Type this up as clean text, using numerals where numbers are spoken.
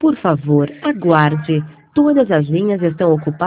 Por favor, aguarde. Todas as linhas estão ocupadas.